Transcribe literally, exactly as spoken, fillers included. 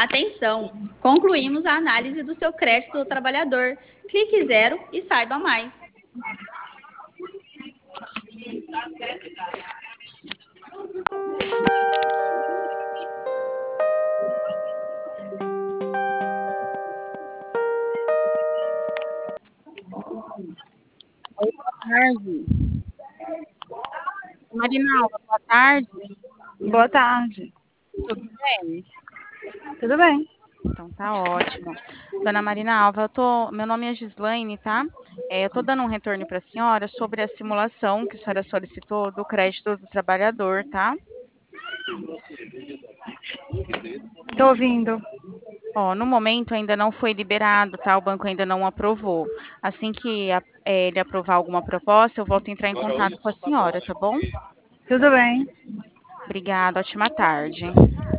Atenção! Concluímos a análise do seu crédito do trabalhador. Clique zero e saiba mais. Oi, boa tarde. Marinalva, boa tarde. Boa tarde. Tudo bem? Tudo bem? Então tá ótimo. Dona Marina Alva, eu tô, meu nome é Gislaine, tá? É, eu tô dando um retorno para a senhora sobre a simulação que a senhora solicitou do crédito do trabalhador, tá? Tô ouvindo. Ó, no momento ainda não foi liberado, tá? O banco ainda não aprovou. Assim que a- é, ele aprovar alguma proposta, eu volto a entrar em contato com a senhora, tá bom? Tudo bem. Obrigada, ótima tarde.